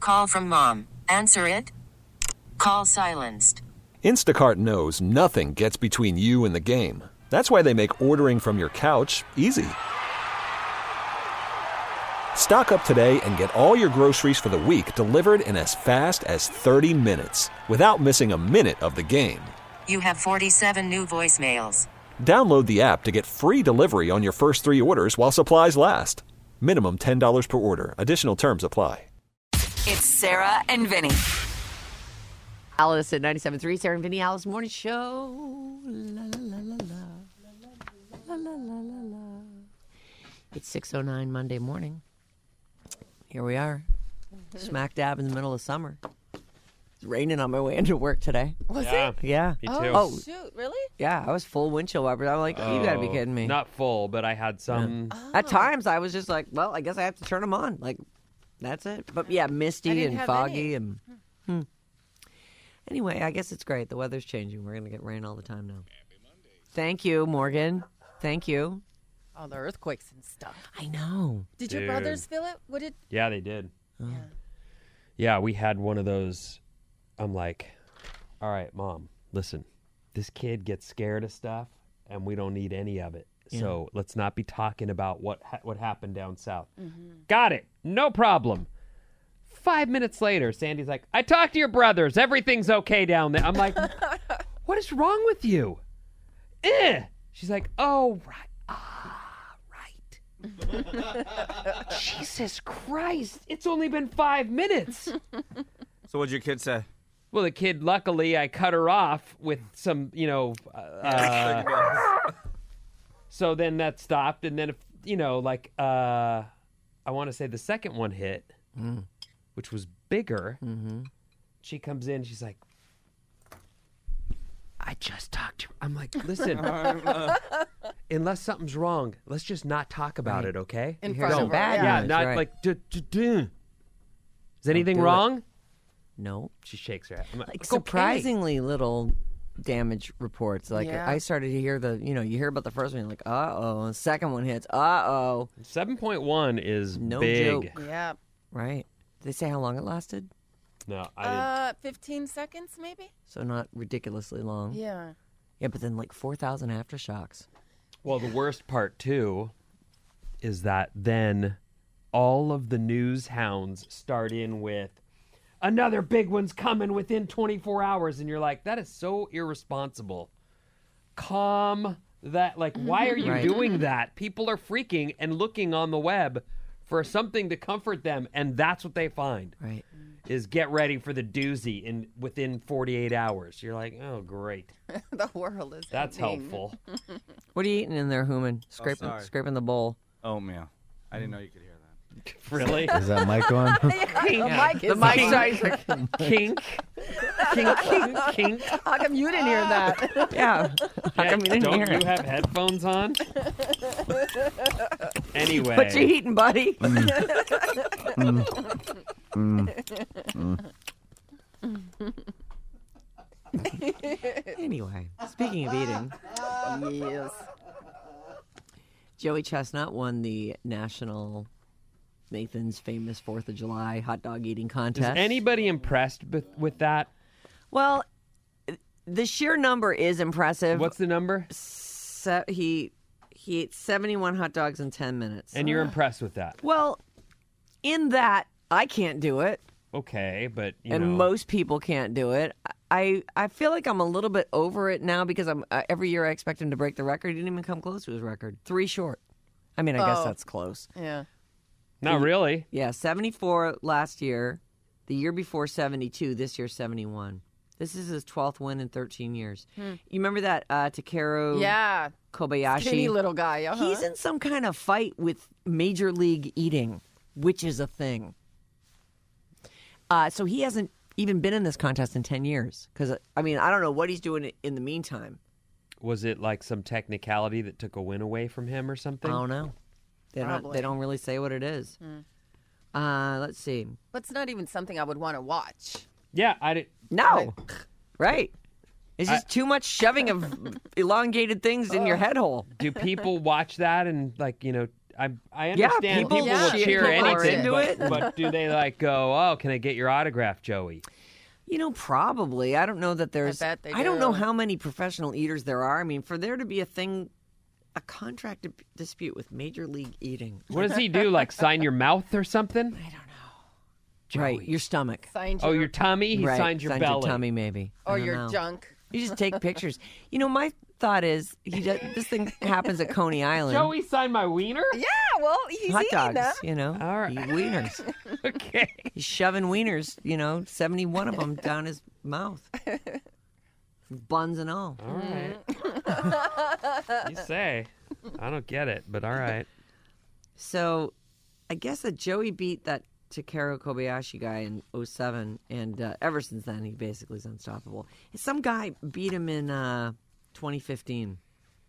Call from mom. Answer it. Call silenced. Instacart knows nothing gets between you and the game. That's why they make ordering from your couch easy. Stock up today and get all your groceries for the week delivered in as fast as 30 minutes without missing a minute of the game. You have 47 new voicemails. Download the app to get free delivery on your first 3 orders while supplies last. Minimum $10 per order. Additional terms apply. It's Sarah and Vinny. Alice at 97.3, Sarah and Vinny, Alice Morning Show. La, la, la, la, la, la, la, la, la. It's 6:09 Monday morning. Here we are, smack dab in the middle of summer. It's raining on my way into work today. Was it? Yeah. Me too. Oh, Shoot, really? yeah, I was full windshield wipers. I'm like, you gotta be kidding me. Not full, but I had some. At times, I was just like, well, I guess I have to turn them on. Like, that's it. But yeah, misty and foggy and. Anyway, I guess it's great. The weather's changing. We're gonna get rain all the time now. Thank you, Morgan. Thank you. All the earthquakes and stuff. I know. Did your brothers feel it? What did? Yeah, they did. Oh. Yeah, we had one of those. I'm like, all right, Mom, listen, this kid gets scared of stuff, and we don't need any of it. Yeah. So let's not be talking about what happened down south. Got it. No problem. 5 minutes later, Sandy's like, I talked to your brothers. Everything's okay down there. I'm like, what is wrong with you? She's like, oh, right. Jesus Christ. It's only been 5 minutes. So what'd your kid say? Well, the kid, luckily, I cut her off with some, so then that stopped. And then, I want to say the second one hit, which was bigger. Mm-hmm. She comes in, she's like, I just talked to her. I'm like, listen, unless something's wrong, let's just not talk about it, okay? In front of her. Bad Yeah, news, not right. like, is anything do it. wrong? No. She shakes her head. I'm Like okay. surprisingly little damage reports. Like Yeah. I started to hear you hear about the first one, you're like, uh-oh. The second one hits, uh-oh. 7.1 is No big. joke. Yeah. Right. Did they say how long it lasted? No, I didn't. 15 seconds maybe? So not ridiculously long. Yeah. Yeah, but then like 4,000 aftershocks. Well, the worst part, too, is that then all of the news hounds start in with, another big one's coming within 24 hours. And you're like, that is so irresponsible. Calm that. Like, why are you Right. doing that? People are freaking and looking on the web for something to comfort them. And that's what they find. Right. Is get ready for the doozy within 48 hours. You're like, oh, great. The world is That's ending. helpful. What are you eating in there, Hooman? sorry. Scraping the bowl. Oatmeal. I didn't know you could hear that. Really? Is that mic on? The mic is Kink. Kink. How come you didn't hear that? Yeah. How come you didn't Don't hear you it? have headphones on? Anyway. What you eating, buddy? Anyway, speaking of eating, Yes. Joey Chestnut won the National Nathan's famous 4th of July hot dog eating Is contest. anybody impressed with that? Well, the sheer number is impressive. What's the number? He ate 71 hot dogs in 10 minutes. And you're impressed with that? Well, in that, I can't do it, Okay, but and most people can't do it. I feel like I'm a little bit over it now because I'm every year I expect him to break the record. He didn't even come close to his record. 3 short. I mean, I guess Oh. that's close. Yeah. not really. Yeah, 74 last year. The year before 72. This year 71. This is his 12th win in 13 years. You remember that Takeru Yeah. Kobayashi? Skinny little guy. He's in some kind of fight with Major League Eating, which is a thing. So he hasn't even been in this contest in 10 years. Because, I mean, I don't know what he's doing in the meantime. Was it like some technicality that took a win away from him or something? I don't know. They Probably. don't really say what it is. Let's see. But it's not even something I would want to watch. Yeah, I did. No. Right. It's just too much shoving of elongated things in your head hole. Do people watch that and I understand people will cheer people are anything, into it. but do they like go, oh, can I get your autograph, Joey? You know, probably. I don't know that there's. bet they I don't know do. how many professional eaters there are. I mean, for there to be a contract dispute with Major League Eating. What does he do? Like sign your mouth or something? I don't know. Right, your stomach. Signed Oh, your, your tummy? He right, signs your signs belly. your tummy, maybe. I or don't your know. junk. You just take pictures. You know, my thought is this thing happens at Coney Island. Joey signed my wiener? Yeah, well, he's Hot eating dogs, them. you know. All right. Eat wieners. Okay. He's shoving wieners, 71 of them down his mouth. Buns and all. All right. You say. I don't get it, but all right. So I guess that Joey beat that Takeru Kobayashi guy in 2007, and ever since then, he basically is unstoppable. Some guy beat him in 2015.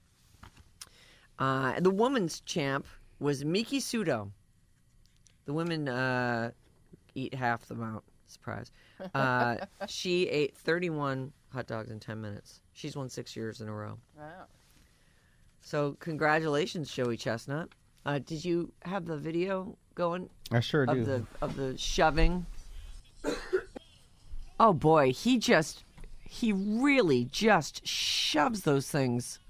The women's champ was Miki Sudo. The women eat half the amount. Surprise. She ate 31 hot dogs in 10 minutes. She's won 6 years in a row. Wow. So congratulations, Joey Chestnut. Did you have the video going I sure do. of the shoving? Oh boy, he really just shoves those things.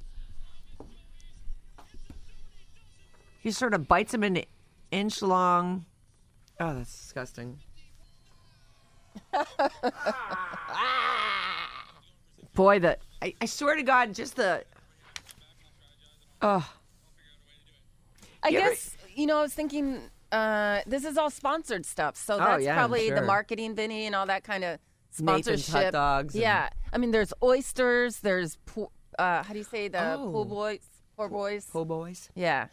He sort of bites them into inch long. Oh, that's disgusting. Boy, I swear to God, just the. Oh. I You ever- guess, I was thinking this is all sponsored stuff. So that's yeah, I'm probably the sure. marketing, Vinny, and all that kind of Nathan's sponsorship. hot dogs and- Yeah. I mean, there's oysters. There's, how do you say, the Oh. pool boys? Poor boys? Po' boys. Yeah.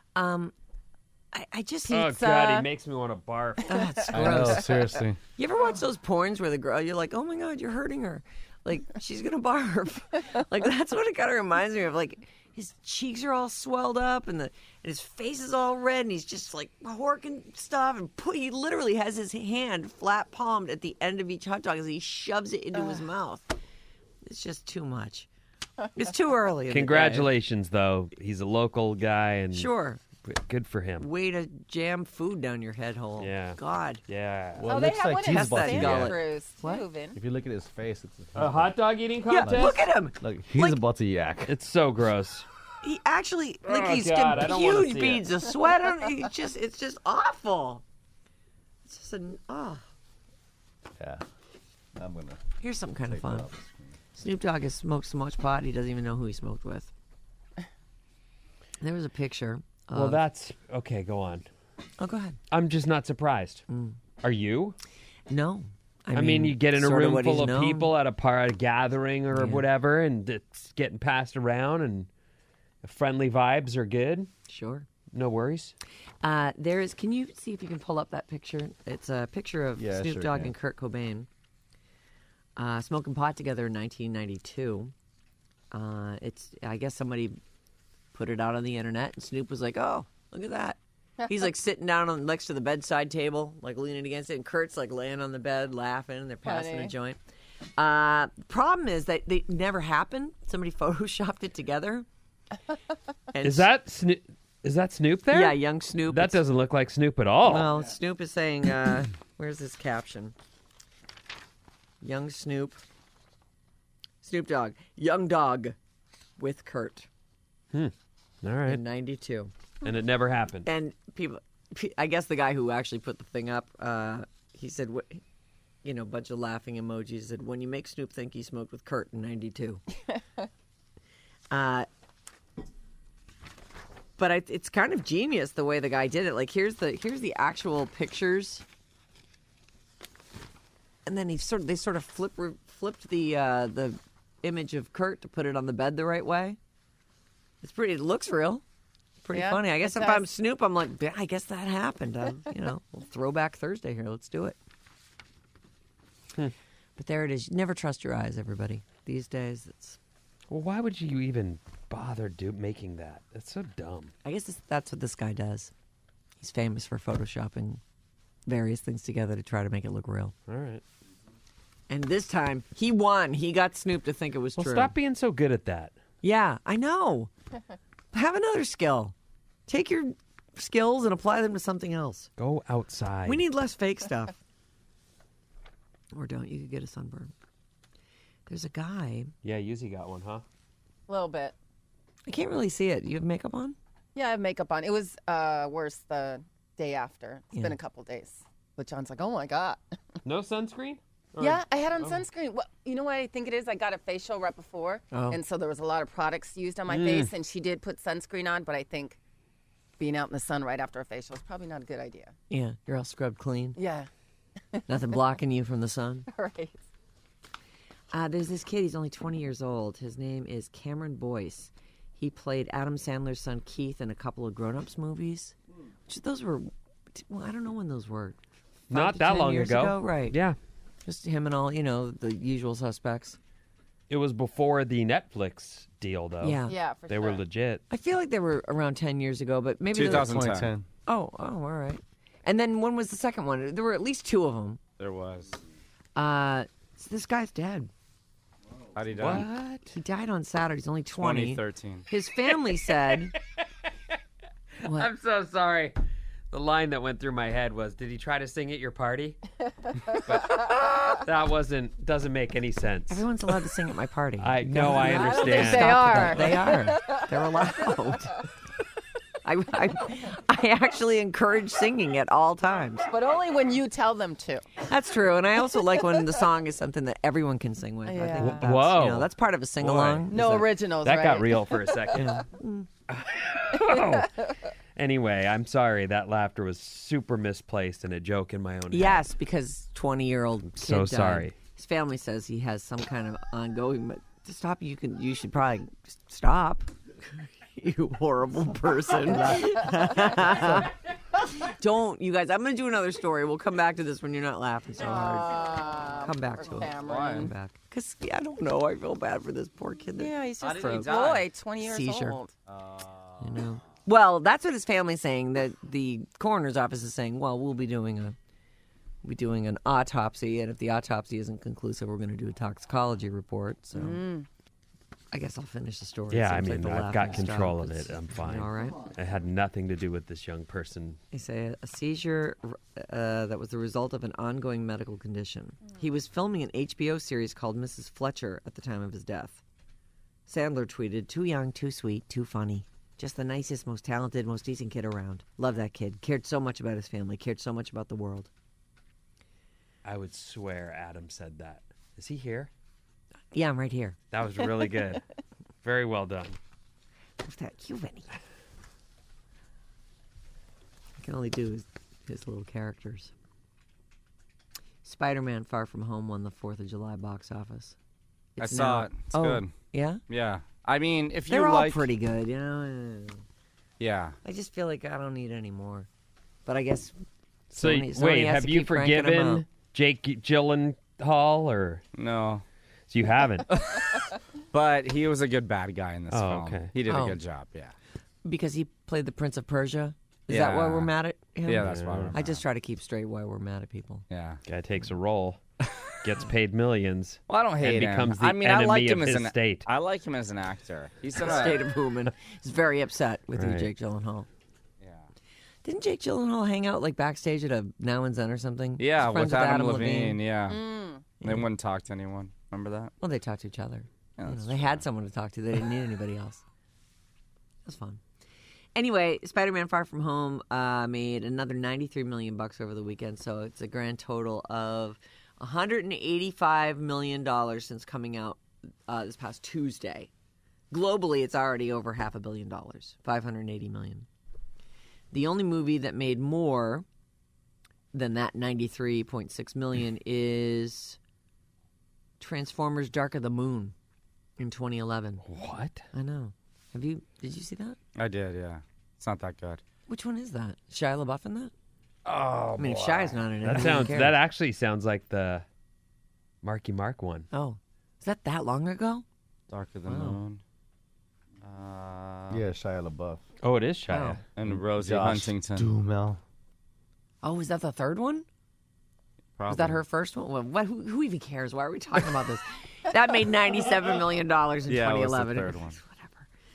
I just. Oh, Pizza. God, he makes me want to barf. That's I know, gross. seriously. You ever watch those porns where the girl, you're like, oh my God, you're hurting her. Like, she's going to barf. Like, that's what it kind of reminds me of. Like, his cheeks are all swelled up and his face is all red and he's just like horking stuff. And he literally has his hand flat palmed at the end of each hot dog as he shoves it into his mouth. It's just too much. It's too early. in the day. Congratulations, though. He's a local guy, and Sure. good for him. Way to jam food down your head hole. Yeah. God. Yeah. Well, Oh, it they looks have like one he's at about to that Santa gullet. Cruz, What? too, Vin. If you look at his face, it's A hot dog eating Yeah, contest? look at him. Look, he's Like- about to yak. It's so gross. He actually, like, Oh, he's God, I got don't wanna huge see beads of sweat on. It's just awful. It's just Yeah. I'm gonna Here's something kind of take that fun. off the screen. Snoop Dogg has smoked so much pot he doesn't even know who he smoked with. There was a picture. Well, that's okay. Go on. Oh, go ahead. I'm just not surprised. Are you? No, I mean, you get in a sort room what full he's of known. people at a gathering or Yeah. whatever, and it's getting passed around, and friendly vibes are good. Sure. No worries. There is. Can you see if you can pull up that picture? It's a picture of Yeah, I Snoop sure Dogg can. and Kurt Cobain smoking pot together in 1992. I guess somebody put it out on the internet, and Snoop was like, "Oh, look at that." He's like sitting down next to the bedside table, like leaning against it, and Kurt's like laying on the bed laughing, and they're passing a Funny. joint. Problem is that they never happened. Somebody photoshopped it together. And Is that Snoop there? yeah, young Snoop? That doesn't look like Snoop at all. Well, Snoop is saying, where's his caption? Young Snoop. Snoop Dogg. Young dog with Kurt All right. in 92. And it never happened. And I guess the guy who actually put the thing up, he said, a bunch of laughing emojis, said, when you make Snoop think he smoked with Kurt in 92. But it's kind of genius the way the guy did it. Like, here's the actual pictures. And then they sort of flipped the image of Kurt to put it on the bed the right way. It's pretty. It looks real. Pretty Yeah, funny. I guess it if I'm does. Snoop, I'm like, "Yeah, I guess that happened. We'll throwback Thursday here. Let's do it. But there it is. Never trust your eyes, everybody. These days, it's. Well, why would you even bother making that? That's so dumb. I guess that's what this guy does. He's famous for photoshopping various things together to try to make it look real. All right. And this time, he won. He got Snoop to think it was Well, true. stop being so good at that. Yeah, I know. Have another skill. Take your skills and apply them to something else. Go outside. We need less fake stuff. Or don't. You could get a sunburn. There's a guy. Yeah, Yuzi got one, huh? A little bit. I can't really see it. You have makeup on? Yeah, I have makeup on. It was worse the day after. It's Yeah. been a couple days. But John's like, oh my God. No sunscreen? Or- Yeah, I had on sunscreen. Well, you know what I think it is? I got a facial right before. Oh. And so there was a lot of products used on my face. And she did put sunscreen on. But I think being out in the sun right after a facial is probably not a good idea. Yeah. You're all scrubbed clean. Yeah. Nothing blocking you from the sun. Right. There's this kid. He's only 20 years old. His name is Cameron Boyce. He played Adam Sandler's son Keith in a couple of Grown Ups movies. Those were, well, I don't know when those were. 5 Not to that 10 long years ago. Right. Yeah. Just him and all, the usual suspects. It was before the Netflix deal, though. Yeah. Yeah, for They sure. were legit. I feel like they were around 10 years ago, but maybe 2010. Oh, all right. And then when was the second one? There were at least 2 of them. There was. This guy's dead. How'd he die? What? He died on Saturday. He's only 20. 2013. His family said... What? I'm so sorry. The line that went through my head was, did he try to sing at your party? But that doesn't make any sense. Everyone's allowed to sing at my party. I don't understand. think they stop are. with that. They are. They're allowed. I actually encourage singing at all times. But only when you tell them to. That's true. And I also like when the song is something that everyone can sing with. I think Yeah. that's, Whoa. that's part of a sing-along. No originals, That right? got real for a second. Anyway, I'm sorry. That laughter was super misplaced and a joke in my own head. Yes, because 20-year-old kid so died. sorry. His family says he has some kind of ongoing, but to stop, you should probably stop. You horrible person. Don't, you guys. I'm going to do another story. We'll come back to this when you're not laughing so hard. Come back to it. Cameron. Come back. Because, I don't know. I feel bad for this poor kid. That Yeah, he's just a did he boy, 20 years Seizure. old. You know. Well, that's what his family's saying. That the coroner's office is saying, well, we'll be doing an autopsy, and if the autopsy isn't conclusive, we're going to do a toxicology report. So I guess I'll finish the story. Yeah, It I seems like mean, the I've got laughing control stopped. of it. I'm fine. All right. It had nothing to do with this young person. They say a seizure that was the result of an ongoing medical condition. He was filming an HBO series called Mrs. Fletcher at the time of his death. Sandler tweeted, "Too young, too sweet, too funny. Just the nicest, most talented, most decent kid around. Love that kid. Cared so much about his family. Cared so much about the world." I would swear Adam said that. Is he here? Yeah, I'm right here. That was really good. Very well done. What's that? Cue, Vinny. I can only do his little characters. Spider-Man Far From Home won the 4th of July box office. I It's saw now- it. It's Oh, good. Yeah? Yeah. I mean, if you They're all like... pretty good, you know? Yeah. I just feel like I don't need any more. But I guess So, Sony wait, has have to you keep cranking 'em forgiven out. Jake Gyllenhaal, or No. so you haven't? But he was a good bad guy in this Oh, film. okay. He did Oh. a good job, yeah. Because he played the Prince of Persia? Is that why Yeah. we're mad at him? Yeah, that's why we're I just try to keep straight why we're mad at people. Yeah. Guy takes a role, gets paid millions. Well, I don't hate and becomes him. the I mean, I enemy like of him as his an state. I like him as an actor. He's in State a... of Human is very upset with you, Right. Jake Gyllenhaal. Yeah. Didn't Jake Gyllenhaal hang out like backstage at a Now and Zen or something? Yeah, He's friends with Adam Levine. Yeah. Mm. They wouldn't talk to anyone. Remember that? Well, they talked to each other. Yeah, You know, that's they had someone to talk to. They didn't need anybody else. It was fun. Anyway, Spider-Man: Far From Home made another $93 million over the weekend, so it's a grand total of $185 million since coming out this past Tuesday. Globally, it's already over $500 million, $580 million. The only movie that made more than that $93.6 million is Transformers: Dark of the Moon in 2011. What? I know. Did you see that? I did, yeah. It's not that good. Which one is that? Shia LaBeouf in that? Oh, I mean, if Shia's not in it, who cares? That actually sounds like the Marky Mark one. Oh, is that long ago? Dark of the Wow. Moon. Yeah, Shia LaBeouf. Oh, it is Shia. And Rosie Josh Huntington. Duhamel. Oh, is that the third one? Probably. Was that her first one? Well, who even cares? Why are we talking about this? That made $97 million in Yeah, it was the 2011. third one. Whatever.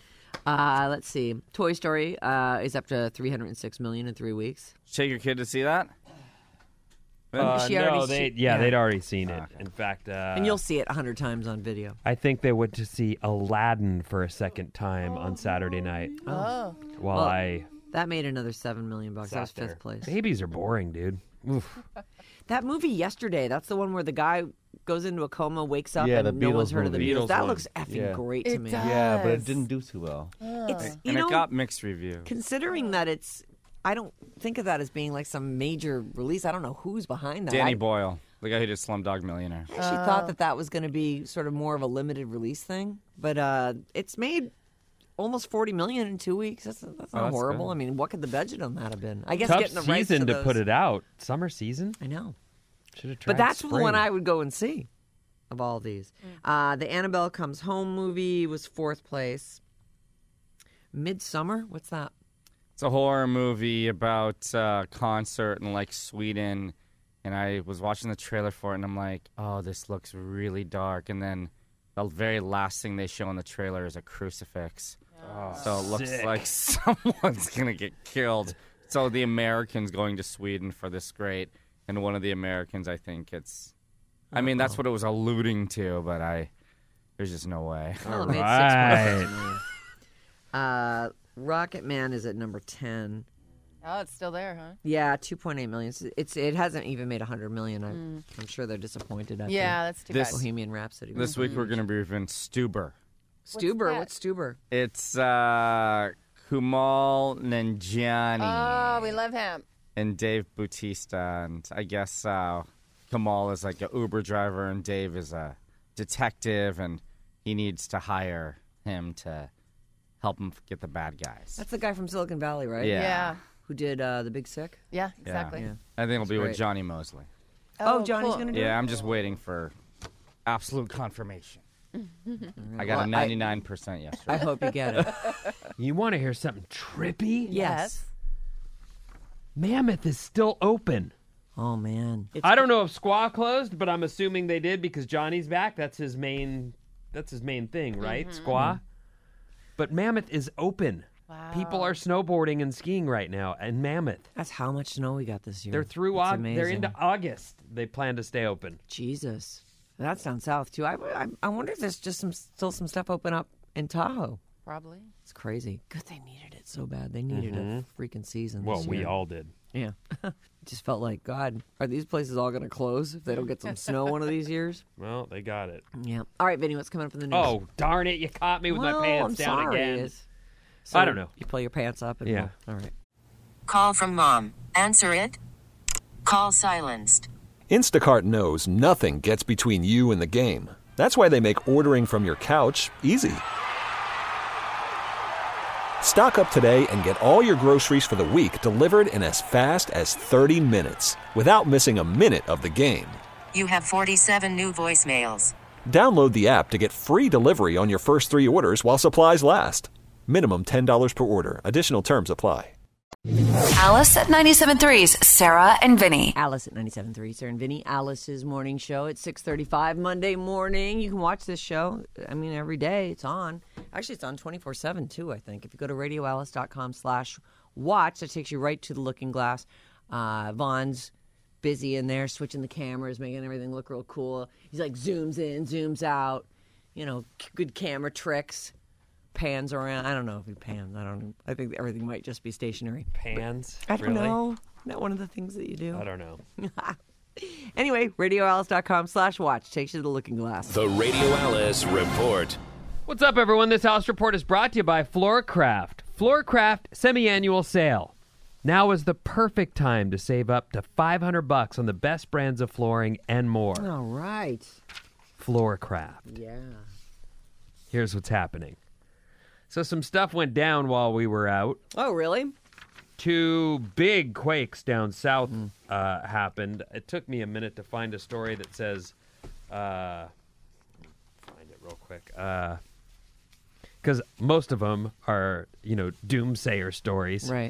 Let's see. Toy Story is up to $306 million in 3 weeks. Take your kid to see that? She already no, see- they'd already seen it. In fact, And you'll see it 100 times on video. I think they went to see Aladdin for a second time on Saturday night. Oh. While I That made another $7 million. That sat was there. fifth place. Babies are boring, dude. Oof. That movie Yesterday, that's the one where the guy goes into a coma, wakes up, Yeah, the and no one's Beatles heard of the movie. Beatles. Beatles That one. looks effing Yeah. great to It me. does. Yeah, but it Yes. didn't do too well. It's, And it got mixed reviews. considering that I don't think of that as being like some major release. I don't know who's behind that. Danny I Boyle, the guy who did Slumdog Millionaire. actually thought that was going to be sort of more of a limited release thing, but it's made almost $40 million in 2 weeks. That's not that's horrible. good. I mean, what could the budget on that have been? I guess Tough getting the rights season to those- put it out. Summer season. I know. Should have tried. But that's the one spring. I would go and see of all these. The Annabelle Comes Home movie was fourth place. Midsummer? What's that? It's a horror movie about a concert in like Sweden, and I was watching the trailer for it, and I'm like, oh, this looks really dark. And then the very last thing they show in the trailer is a crucifix. So it looks Sick. like someone's gonna get killed. So the American's going to Sweden for this great, and one of the Americans, I think it's. I mean, that's what it was alluding to, but there's just no way. Well, it made Right. 6.6 million. Rocket Man is at number 10. Oh, it's still there, huh? Yeah, 2.8 million. It hasn't even made 100 million. I'm sure they're disappointed after Yeah, that's too This- bad. Bohemian Rhapsody. This week we're gonna be reviewing Stuber. Stuber. that? What's Stuber? It's Kumail Nanjiani. Oh, we love him. And Dave Bautista, and I guess Kamal is like an Uber driver, and Dave is a detective, and he needs to hire him to help him get the bad guys. That's the guy from Silicon Valley, right? Yeah. Yeah. Who did The Big Sick? Yeah, exactly. Yeah. I think it'll be great. with Johnny Mosley. Oh, Johnny's cool. going to do it? Yeah, I'm just waiting for absolute confirmation. I got Well, a 99% yesterday. I hope you get it. You want to hear something trippy? Yes. Mammoth is still open. Oh, man. I don't know if Squaw closed, but I'm assuming they did because Johnny's back. That's his main thing, right? Squaw. But Mammoth is open. Wow. People are snowboarding and skiing right now, and Mammoth. That's how much snow we got this year. They're through. That's They're into amazing. August. They plan to stay open. Jesus. That's down south, too. I wonder if there's just still some stuff open up in Tahoe. Probably. It's crazy. Good, they needed it so bad. They needed a freaking season Well, this we year. all did. Yeah. Just felt like, God, are these places all going to close if they don't get some snow one of these years? Well, they got it. Yeah. All right, Vinny, what's coming up in the news? Oh, darn it. You caught me with well, my pants I'm down sorry. again. It's- So I don't know. You pull your pants up and Yeah. All right. Call from mom. Answer it. Call silenced. Instacart knows nothing gets between you and the game. That's why they make ordering from your couch easy. Stock up today and get all your groceries for the week delivered in as fast as 30 minutes without missing a minute of the game. You have 47 new voicemails. Download the app to get free delivery on your first 3 orders while supplies last. Minimum $10 per order. Additional terms apply. Alice at 97.3's Sarah and Vinny. Alice at 97.3, Sarah and Vinny. Alice's morning show at 6:35 Monday morning. You can watch this show, every day. It's on. Actually, it's on 24/7, too, I think. If you go to radioalice.com/watch, that takes you right to the Looking Glass. Vaughn's busy in there, switching the cameras, making everything look real cool. He's like zooms in, zooms out. Good camera tricks. Pans around. I don't know if he pans. I think everything might just be stationary. Pans? I don't Really? know. Isn't that one of the things that you do? I don't know. Anyway, radioalice.com/watch takes you to the Looking Glass. The Radio Alice Report. What's up, everyone? This Alice Report is brought to you by Floorcraft. Floorcraft semi-annual sale. Now is the perfect time to save up to $500 on the best brands of flooring and more. All right. Floorcraft. Yeah. Here's what's happening. So some stuff went down while we were out. Oh, really? 2 big quakes down south happened. It took me a minute to find a story that says, find it real quick, because most of them are, doomsayer stories. Right.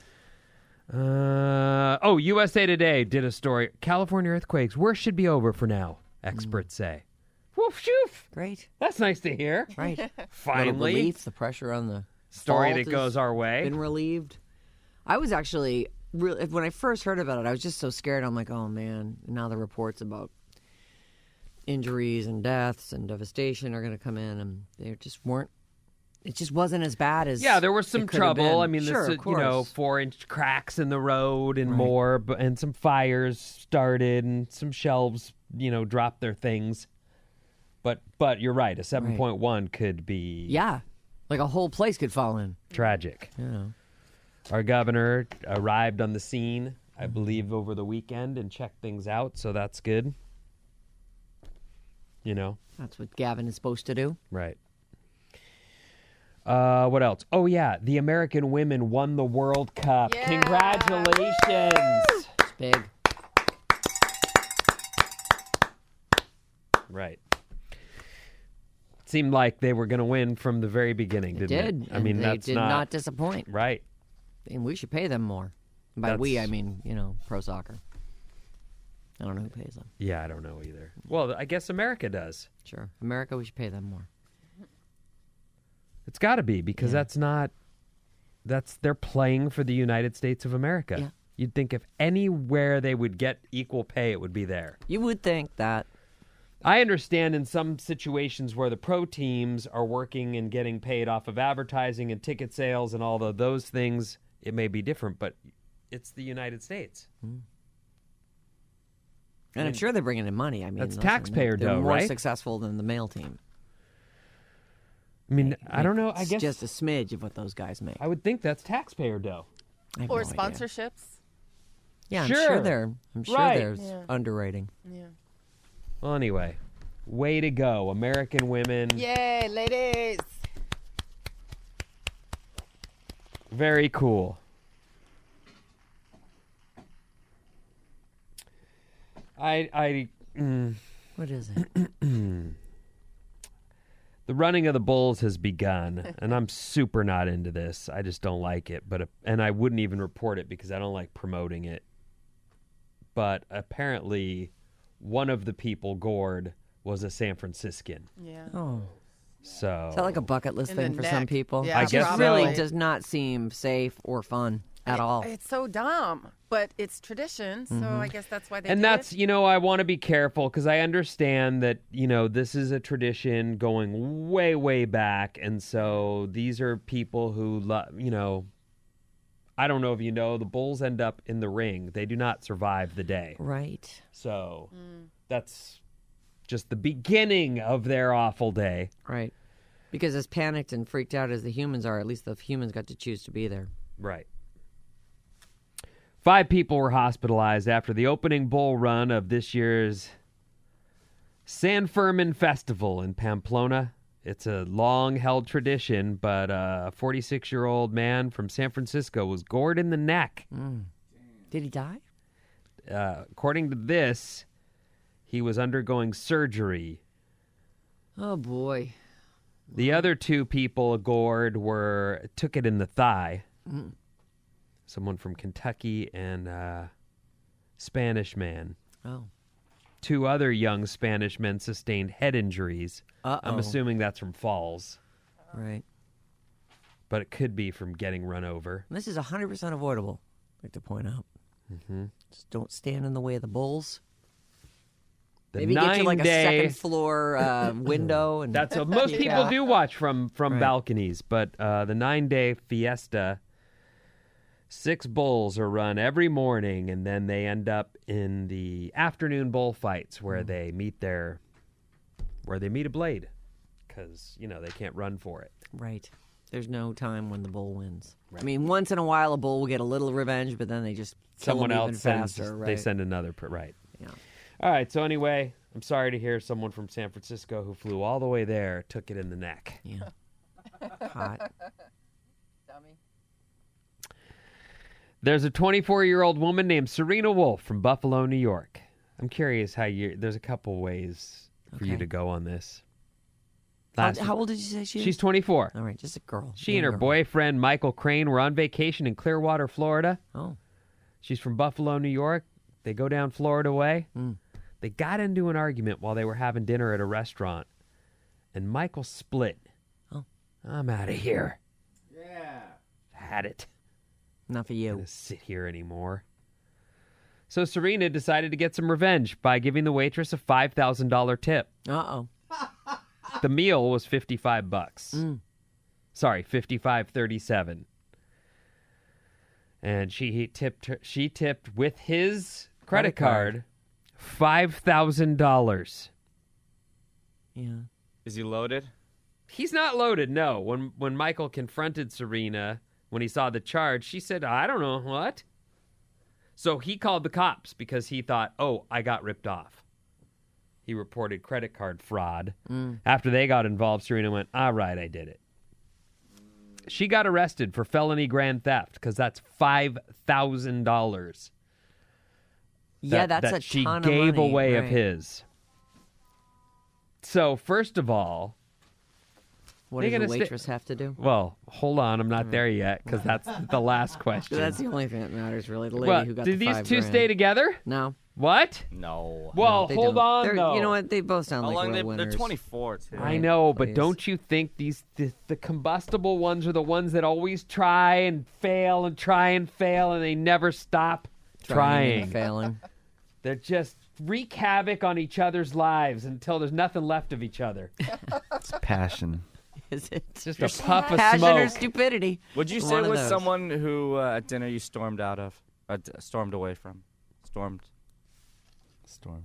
USA Today did a story. California earthquakes, worst should be over for now, experts say. Woof, shoof. Great. That's nice to hear. Right. Finally. Little relief, the pressure on the story fault that goes has our way. been relieved. I was actually really, when I first heard about it, I was just so scared. I'm like, oh man! Now the reports about injuries and deaths and devastation are going to come in, and they just weren't. It just wasn't as bad as Yeah, there was some it could have trouble. been. I mean, sure, there's of 4-inch cracks in the road and Right. more, and some fires started, and some shelves, dropped their things. But you're right. A 7.1 could be Yeah, like a whole place could fall in. tragic. Yeah. Our governor arrived on the scene, I believe, over the weekend and checked things out, so that's good. That's what Gavin is supposed to do. Right. What else? Oh, yeah. The American women won the World Cup. Yeah. Congratulations. It's big. Right. Seemed like they were going to win from the very beginning, It didn't did. it? I mean, and that's they did not disappoint. right. And we should pay them more. By That's- we, I mean, pro soccer. I don't know who pays them. Yeah, I don't know either. Well, I guess America does. Sure. America, we should pay them more. It's got to be because they're playing for the United States of America. Yeah. You'd think if anywhere they would get equal pay, it would be there. You would think that. I understand in some situations where the pro teams are working and getting paid off of advertising and ticket sales and all of those things, it may be different, but it's the United States. And I'm sure they're bringing in money. I mean, That's listen, taxpayer they're dough, more right? successful than the male team. I mean, I don't know. I It's guess just a smidge of what those guys make. I would think that's taxpayer dough. I have Or no idea. sponsorships. Yeah, I'm Sure. sure they're. I'm sure Right. there's Yeah. underwriting. Yeah. Well, anyway, way to go, American women. Yay, ladies. Very cool. What is it? The running of the bulls has begun, and I'm super not into this. I just don't like it, and I wouldn't even report it because I don't like promoting it. But apparently, one of the people gored was a San Franciscan. Yeah. Oh, So is that like a bucket list In thing the for some neck. people? Yeah, I It guess just so. really does not seem safe or fun at all. It's so dumb, but it's tradition, so I guess that's why they and do that's, it. I want to be careful because I understand that, this is a tradition going way, way back. And so these are people who, I don't know if you know, the bulls end up in the ring. They do not survive the day. Right. So that's just the beginning of their awful day. Right. Because as panicked and freaked out as the humans are, at least the humans got to choose to be there. Right. 5 people were hospitalized after the opening bull run of this year's San Fermin Festival in Pamplona. It's a long-held tradition, but a 46-year-old man from San Francisco was gored in the neck. Did he die? According to this, he was undergoing surgery. Oh, boy. The other 2 people gored took it in the thigh. Someone from Kentucky and a Spanish man. Oh. 2 other young Spanish men sustained head injuries. Uh-oh. I'm assuming that's from falls, Right. but it could be from getting run over. And this is 100% avoidable, I'd like to point out. Just don't stand in the way of the bulls. The Maybe get you like a 9-day second floor window. And That's what most people do watch from Right. balconies, but the 9-day fiesta, 6 bulls are run every morning, and then they end up in the afternoon bullfights where they meet a blade, because they can't run for it. Right. There's no time when the bull wins. I mean, once in a while a bull will get a little revenge, but then they just kill Someone him else even sends. faster. Right. They send another. Right. Yeah. All right. So anyway, I'm sorry to hear someone from San Francisco who flew all the way there took it in the neck. Yeah. Hot. Dummy. There's a 24-year-old woman named Serena Wolf from Buffalo, New York. I'm curious how there's a couple ways for you Okay. to go on this. How old did you say she is? She's 24. All right, just a girl. She and her Young girl. boyfriend, Michael Crane, were on vacation in Clearwater, Florida. Oh. She's from Buffalo, New York. They go down Florida way. Mm. They got into an argument while they were having dinner at a restaurant, and Michael split. Oh. I'm out of here. had it. Not for I'm you. gonna sit here anymore. So Serena decided to get some revenge by giving the waitress a $5,000 tip. Uh-oh. The meal was $55. Sorry, $55.37. And she tipped with his credit card $5,000. Yeah. Is he loaded? He's not loaded, no. When Michael confronted Serena, when he saw the charge, she said, I don't know, what? So he called the cops because he thought, oh, I got ripped off. He reported credit card fraud. After they got involved, Serena went, all right, I did it. She got arrested for felony grand theft because that's $5,000. Yeah, that's that a she ton gave of money. away of right. his. So first of all, What they're does the gonna waitress have to do? well, hold on, I'm not there yet because that's the last question. That's the only thing that matters, really. The lady Well, who got did the these two $5,000. stay together? No. What? No. Well, They hold don't. on They're- though. You know what? They both sound How like long real they're winners. 24 too. I know, but please. don't you think the combustible ones are the ones that always try and fail and try and fail and they never stop Trying and trying? failing. They're just wreak havoc on each other's lives until there's nothing left of each other. It's passion. Is it? Just a puff of Passion or smoke. stupidity? Would you say One it of was those. someone who at dinner you stormed out of? Stormed away from? Stormed? Storm.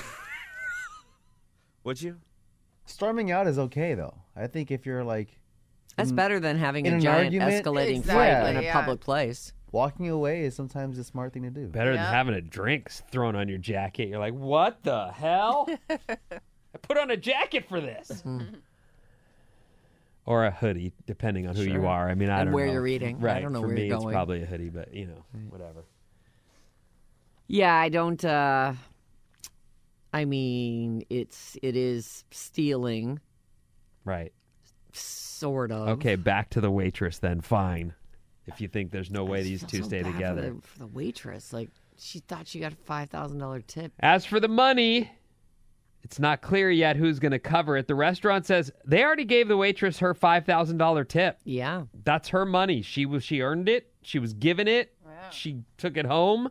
Would you? Storming out is okay though. I think if you're like That's better than having in a an giant argument- escalating Exactly, fight in a yeah. public place. walking away is sometimes a smart thing to do. Better than Yeah. having a drink thrown on your jacket. You're like, what the hell? I put on a jacket for this. Or a hoodie, depending on who you Sure. are. I mean, I And don't where know. you're eating. I Right. don't know for where me, you're it's going. probably a hoodie, but you know, whatever. Yeah, I don't. I mean, it is stealing, Right. sort of. Okay, back to the waitress then. Fine. If you think there's no way I these feel two so stay bad together. for the waitress. Like, she thought she got a $5,000 tip. As for the money, it's not clear yet who's going to cover it. The restaurant says they already gave the waitress her $5,000 tip. Yeah. That's her money. She earned it. She was given it. She took it home.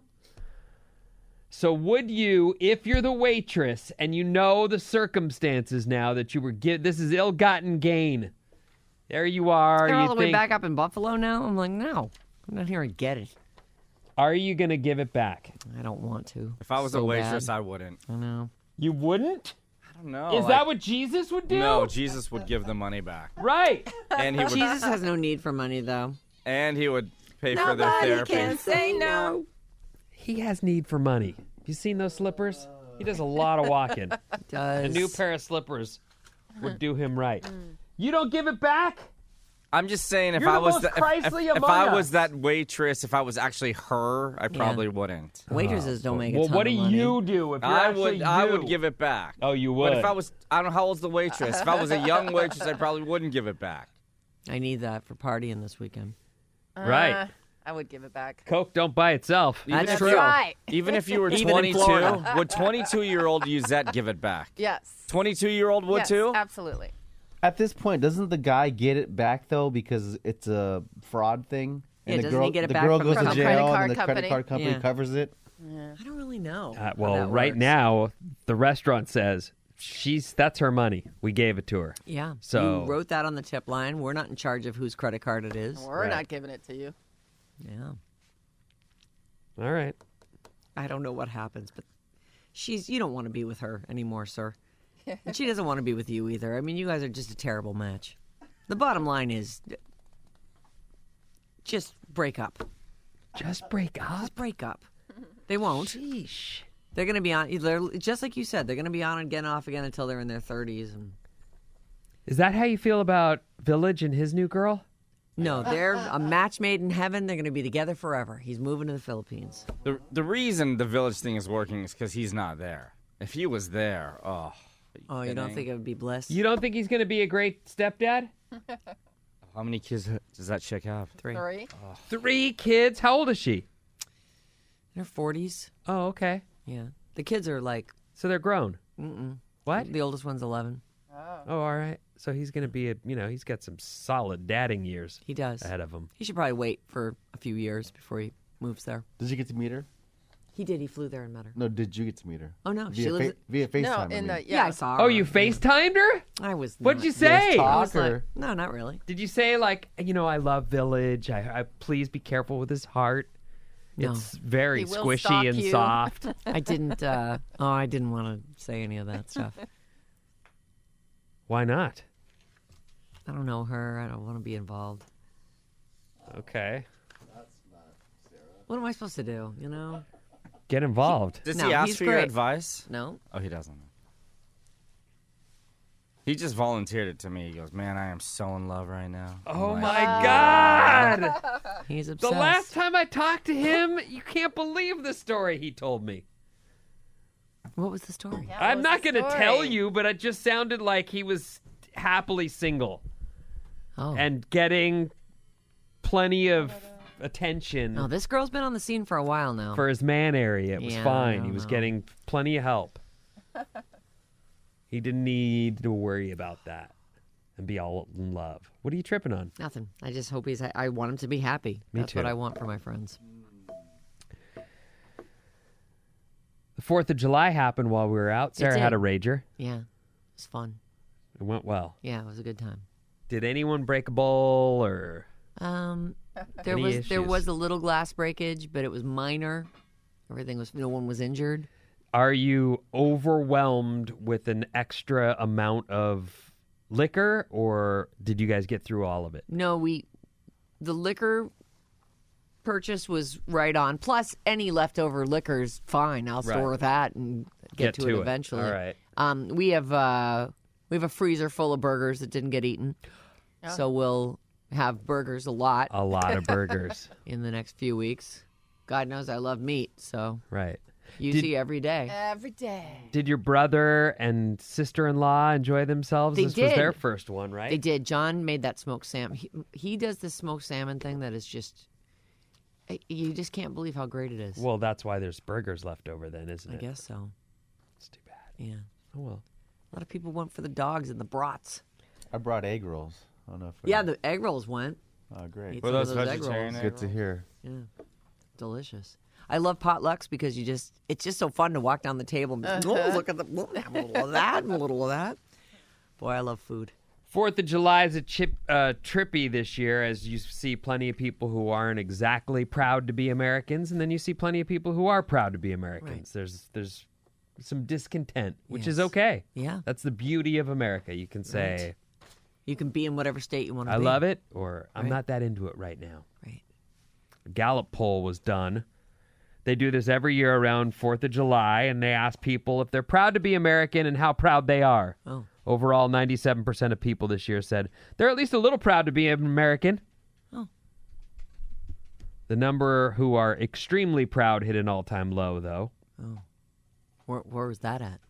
So would you, if you're the waitress and you know the circumstances now that you were this is ill-gotten gain. There you are. They're You all the way think, back up in Buffalo now? I'm like, no. I'm not here and get it. are you going to give it back? I don't want to. If I was So a waitress, bad. I wouldn't. I know. You wouldn't? I don't know. Is that what Jesus would do? No, Jesus would give the money back, Right. and he would, Jesus has no need for money, though. and he would pay for their therapy. say no. He has need for money. You seen those slippers? He does a lot of walking. Does. A new pair of slippers would do him right. You don't give it back? I'm just saying, if You're I the was most if Christly if among I us. was that waitress, if I was actually her, I probably wouldn't. Waitresses don't make a Well, ton what of do money. you do if you're I actually would you? give it back. Oh, you would? But if I was, I don't know how old's the waitress. If I was a young waitress, I probably wouldn't give it back. I need that for partying this weekend. Right. I would give it back. Coke don't buy itself. Even That's if true. Right. Even if you were Even in 22, Florida. would 22-year-old Yuzette give it back? Yes. 22-year-old would Yes, too? absolutely. At this point, doesn't the guy get it back though because it's a fraud thing? Yeah, the doesn't girl, he get it the back girl from goes the to company? jail Credit and the card credit card company Yeah. covers it. I don't really know. how Well, that right works. now, the restaurant says that's her money. We gave it to her. Yeah. So- you wrote that on the tip line. We're not in charge of whose credit card it is. We're Right. not giving it to you. Yeah. All right. I don't know what happens, but you don't want to be with her anymore, sir. And she doesn't want to be with you either. I mean, you guys are just a terrible match. The bottom line is just break up. Just break up. Just break up. They won't. Sheesh. They're going to be on, just like you said, they're going to be on and getting off again until they're in their 30s. And Is that how you feel about Village and his new girl? no, they're a match made in heaven. They're going to be together forever. He's moving to the Philippines. The reason the village thing is working is because he's not there. If he was there, oh. Oh, you don't think it would be bliss? You don't think he's going to be a great stepdad? How many kids does that chick have? 3. 3. 3 kids. How old is she? In her 40s. Oh, okay. Yeah. The kids are like, So they're grown. mm-mm. What? The oldest one's 11. Oh, all right. So he's going to be he's got some solid dadding years He does. ahead of him. He should probably wait for a few years before he moves there. Did you get to meet her? He did. He flew there and met her. No, did you get to meet her? Oh, no. She Via, lives via FaceTime. No, I in mean. the Yeah, I saw her. Oh, you FaceTimed her? I was. What'd you not- say? talk I was like, or- no, not really. Did you say like, I love Village. I please be careful with his heart. No. It's very He will squishy stalk and you. soft. I didn't. I didn't want to say any of that stuff. Why not? I don't know her. I don't want to be involved. Okay. What am I supposed to do? You know? Get involved. Does No, he ask he's for your great. advice? No. Oh, he doesn't. He just volunteered it to me. He goes, "Man, I am so in love right now." I'm Oh like, my God! He's The obsessed. last time I talked to him, you can't believe the story he told me. What was the story? Yeah, I'm what not was the going to tell story? you, but it just sounded like he was happily single Oh. and getting plenty of attention No, this girl's been on the scene for a while now. for his man area. It was Yeah, I fine. He don't was know. getting plenty of help. He didn't need to worry about that and be all in love. What are you tripping on? Nothing. I just hope he's. I want him to be happy. Me That's too. what I want for my friends. The 4th of July happened while we were out. Sarah had a did. rager. Yeah, it's fun. It went well. Yeah, it was a good time. Did anyone break a bowl or... There Any was issues? a little glass breakage, but it was minor. Everything was. No one was injured. Are you overwhelmed with an extra amount of liquor, or did you guys get through all of it? No, the liquor purchase was right on. Plus, any leftover liquor's fine. I'll Right. store that and get to it eventually. All right. We have a freezer full of burgers that didn't get eaten, so we'll have burgers a lot A lot of burgers. in the next few weeks. God knows I love meat, so Right. you Did- see every day. Every day. Did your brother and sister-in-law enjoy themselves? They This was their did. first one, right? They did. John made that smoked salmon. He does this smoked salmon thing that is just. You just can't believe how great it is. Well, that's why there's burgers left over then, isn't I it? guess so. It's too bad. Yeah. Oh, well. A lot of people went for the dogs and the brats. I brought egg rolls. I don't know if Yeah, the egg rolls went. Oh, great. Eat Were some of those those egg vegetarian rolls. egg Good to hear. Yeah. Delicious. I love potlucks because it's just so fun to walk down the table and oh, look at have a little of that and a little of that. Boy, I love food. 4th of July is a trippy this year, as you see plenty of people who aren't exactly proud to be Americans, and then you see plenty of people who are proud to be Americans. There's some discontent, which is Yes. okay. Yeah. That's the beauty of America. You can say, You can be in whatever state you want to I be. love it, or I'm Right. not that into it right now. Right. The Gallup poll was done. They do this every year around 4th of July, and they ask people if they're proud to be American and how proud they are. Oh. Overall, 97% of people this year said they're at least a little proud to be an American. Oh. The number who are extremely proud hit an all-time low, though. Oh. Where was that at?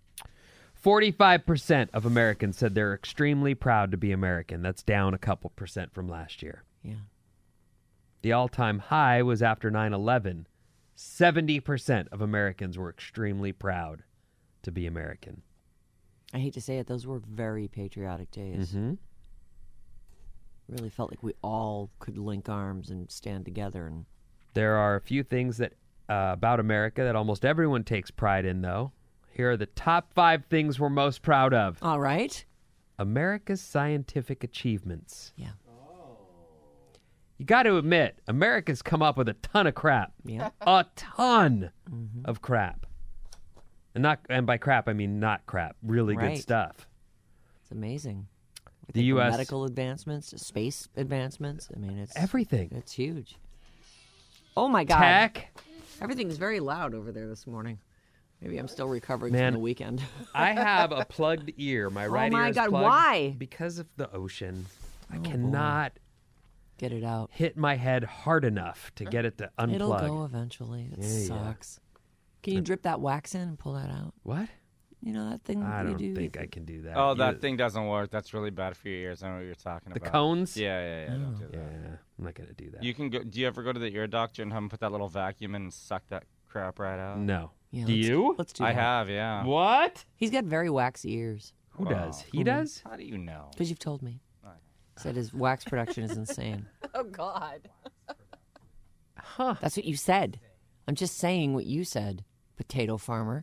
45% of Americans said they're extremely proud to be American. That's down a couple percent from last year. Yeah. The all-time high was after 9/11. 70% of Americans were extremely proud to be American. I hate to say it, those were very patriotic days. Mm-hmm. Really felt like we all could link arms and stand together. And There are a few things that about America that almost everyone takes pride in, though. Here are the top 5 things we're most proud of. all right. America's scientific achievements. Yeah. You got to admit, America's come up with a ton of crap. Yeah. A ton of crap. And by crap, I mean not crap. Really Right. good stuff. It's amazing. The From U.S. medical advancements to space advancements. I mean, it's Everything. It's huge. Oh my God! Tech. Everything's very loud over there this morning. Maybe I'm still recovering Man, from the weekend. I have a plugged ear. My right my ear is God, plugged. why? Because of the ocean. I Oh, cannot Get it out. hit my head hard enough to get it to unplug. It'll go eventually. It Yeah. sucks. Can you drip that wax in and pull that out? What? You know that thing I you don't do? think I can do that. Oh, You- that thing doesn't work. That's really bad for your ears. I know what you're talking The about. cones? Yeah. Don't do that. Yeah, I'm not going to do that. You can go. Do you ever go to the ear doctor and have him put that little vacuum in and suck that crap right out? No. Yeah, Do let's- you? Let's do I that. have, yeah. What? He's got very waxy ears. Who does? He does? How do you know? Because you've told me. Said his wax production is insane. Oh, God. Huh. That's what you said. I'm just saying what you said, potato farmer.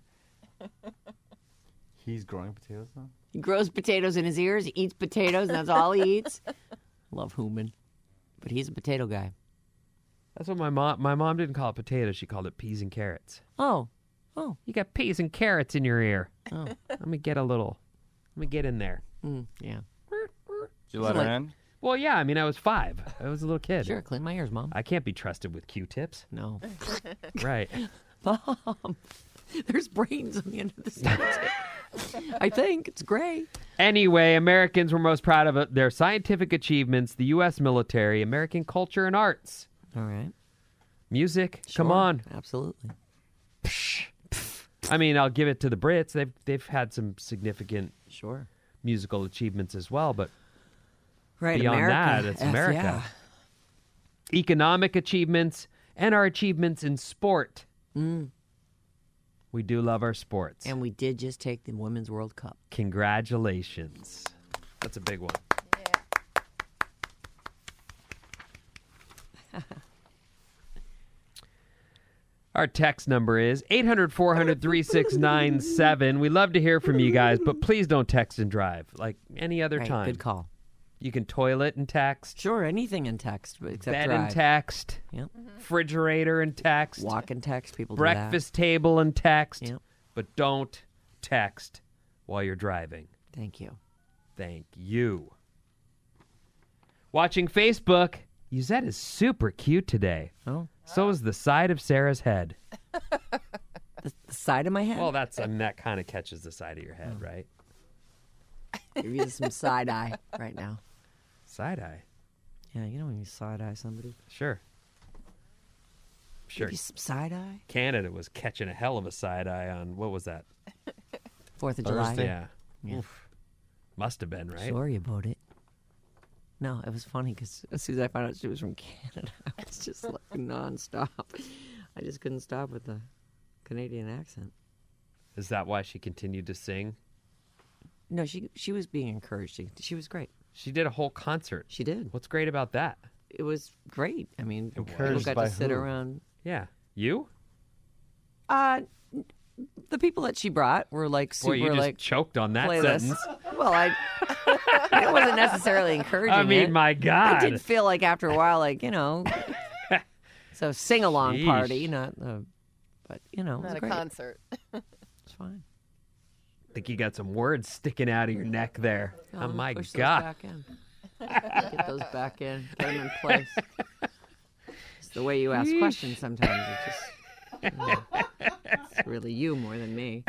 He's growing potatoes now? He grows potatoes in his ears. He eats potatoes, and that's all he eats. Love Hooman. But he's a potato guy. That's what my mom didn't call it potatoes. She called it peas and carrots. Oh. You got peas and carrots in your ear. Oh. Let me get in there. Yeah. Did you let her in? Well, yeah. I mean, I was 5. I was a little kid. Sure, clean my ears, Mom. I can't be trusted with Q-tips. No. Right. Mom, there's brains on the end of the stick. I think. It's gray. Anyway, Americans were most proud of their scientific achievements, the U.S. military, American culture and arts. All right. Music. Sure. Come on. Absolutely. I mean, I'll give it to the Brits. They've had some significant Sure. musical achievements as well, but Right, beyond America. that, it's America. Yeah. Economic achievements and our achievements in sport. We do love our sports. And we did just take the Women's World Cup. Congratulations. That's a big one. Our text number is 800-400-3697. We love to hear from you guys, but please don't text and drive like any other Right, time. good call. You can toilet and text. Sure, anything in text except Bed drive. and text. Yep. Refrigerator and text. Walk and text. People Breakfast table and text. Yep. But don't text while you're driving. do that. Thank you. Thank you. Watching Facebook. Yuzette is super cute today. Oh. So is the side of Sarah's head. The side of my head? Well, that kind of catches the side of your head, right? Give you some side eye right now. Side eye. Yeah, you know when you side eye somebody? Sure. Sure. Give you some side eye? Canada was catching a hell of a side eye on, what was that? 4th of July. Yeah. Yeah. Oof. Must have been, right? Sorry about it. No, it was funny because as soon as I found out she was from Canada, I was just like nonstop. I just couldn't stop with the Canadian accent. Is that why she continued to sing? No, she was being encouraged. She was great. She did a whole concert. She did. What's great about that? It was great. I mean, people Encouraged got by to sit who? around. Yeah. You? The people that she brought were like super Boy, you just like choked on that playlists. sentence. Well, it wasn't necessarily encouraging. I mean, it. my God. I did feel like after a while, like so sing along Sheesh. party, not but it was Not a great. concert. It's fine. I think you got some words sticking out of your neck there. Oh, my push God. Those back in. Get those back in. Get them in place. It's the way you ask questions sometimes. It's just it's really you more than me.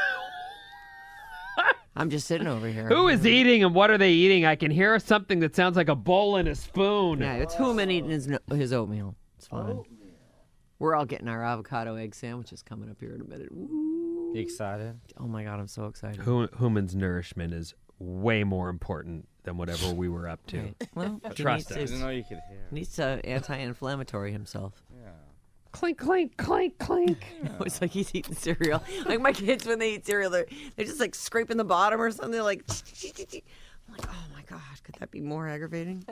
I'm just sitting over here. Who is eating and what are they eating? I can hear something that sounds like a bowl and a spoon. Yeah, it's Hooman eating his oatmeal. It's fine. We're all getting our avocado egg sandwiches coming up here in a minute. Ooh. You excited? Oh my God, I'm so excited. Human's nourishment is way more important than whatever we were up to. Right. Well, he Trust needs us. I didn't know you could hear. needs to anti-inflammatory himself. Clink, clink, clink, clink. It's like he's eating cereal. Like my kids, when they eat cereal, they're just like scraping the bottom or something. They're like, I'm like, oh my God, could that be more aggravating?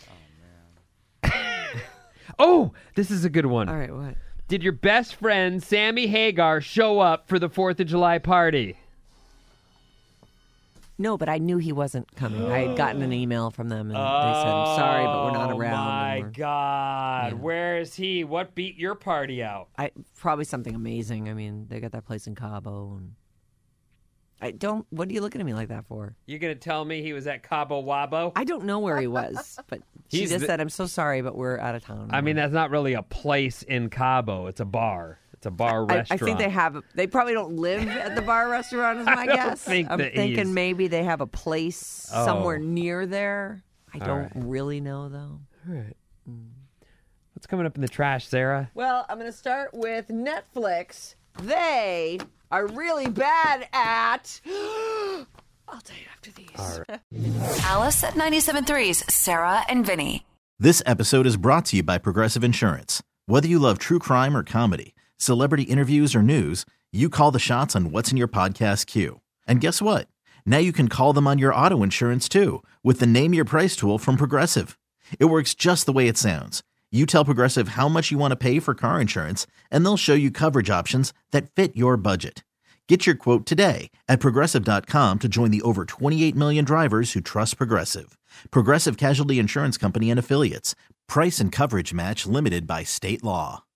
Oh, this is a good one. All right, what? Did your best friend, Sammy Hagar, show up for the 4th of July party? No, but I knew he wasn't coming. I had gotten an email from them, and they said, I'm sorry, but we're not around. Oh, my and God. Yeah. Where is he? What beat your party out? probably something amazing. I mean, they got that place in Cabo. And what are you looking at me like that for? You going to tell me he was at Cabo Wabo? I don't know where he was, but she He's just said, I'm so sorry, but we're out of town. I mean, that's not really a place in Cabo. It's a bar. It's a bar I restaurant. think they probably don't live at the bar restaurant is my guess. think I'm that thinking he's- maybe they have a place somewhere Oh. near there. I All don't right. really know, though. All right. What's coming up in the trash, Sarah? Well, I'm going to start with Netflix. They are really bad at... I'll tell you after these. All right. Alice at 97.3's Sarah and Vinny. This episode is brought to you by Progressive Insurance. Whether you love true crime or comedy, celebrity interviews or news, you call the shots on what's in your podcast queue. And guess what? Now you can call them on your auto insurance too with the Name Your Price tool from Progressive. It works just the way it sounds. You tell Progressive how much you want to pay for car insurance, and they'll show you coverage options that fit your budget. Get your quote today at Progressive.com to join the over 28 million drivers who trust Progressive. Progressive Casualty Insurance Company and Affiliates. Price and coverage match limited by state law.